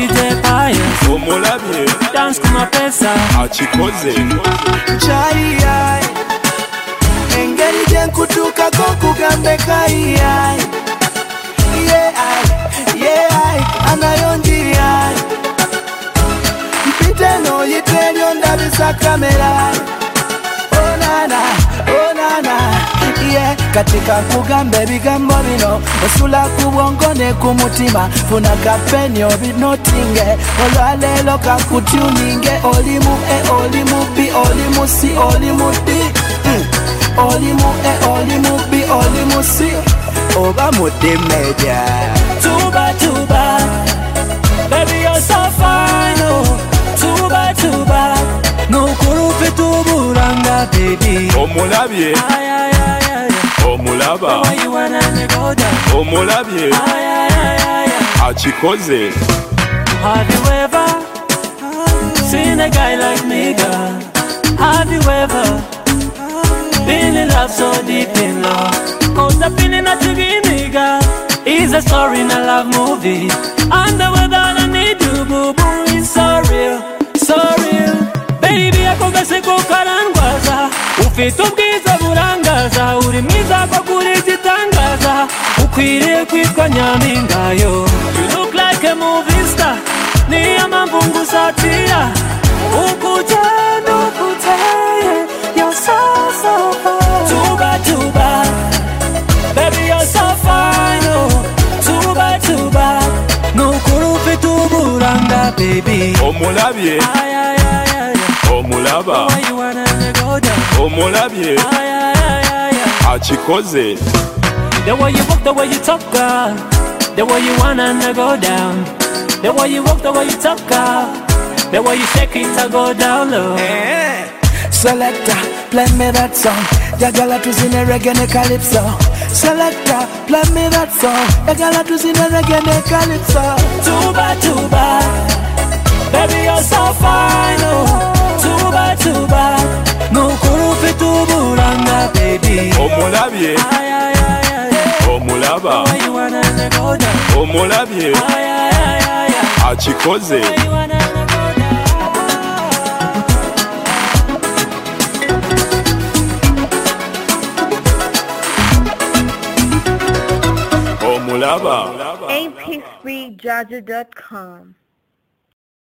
DJ Pius omulabye dance kuma pesa akikoze chai engeri gyenkutuukako kugambe kayi anayonjia mpite noyitelyo ndabisa kamera onana katika kugambe bigambo bino osula ku bwongo ne ku mutima funa kapeni obinotinge olwaleero kakutuninge olimu olimu bi olimu si olimu di olimu olimu bi olimu si oba mudimeja tuba baby you're so fine oh tuba nukurupe tuburanga baby omulabye omulaba omulabye akikoze. Have you ever seen a guy like me, girl? Have you ever been in love so deep in love? Cause the feeling that you give me, girl, is a story in a love movie. And the way that I need you, boo boo, is so real, so real. Baby, I could say go karangwaza. Ufite ubwiza burangaza, uri mwiza kwa kuri gitangaza. Ukwiriye kwitwa nyamingayo. You look like a movie star. Niya mambungu satira. Ukujana ukutaye. You're so fine. Tuba baby you're so fine oh. Tuba nukurupe tuburanga baby omulabye omulaba omulabye akikoze. The way you walk, the way you talk, girl. The way you wanna go down. The way you walk, the way you talk, girl. The way you shake it, I go down low. Selector, play me that song. Jagala tuzine reggae ne calypso. Selector, play me that song. Jagala tuzine reggae ne calypso. Tuba baby you're so fine oh. Tuba nukurupe tuburanga baby omulabye omulaba omulabye akikoze. omulaba mp3jaja.com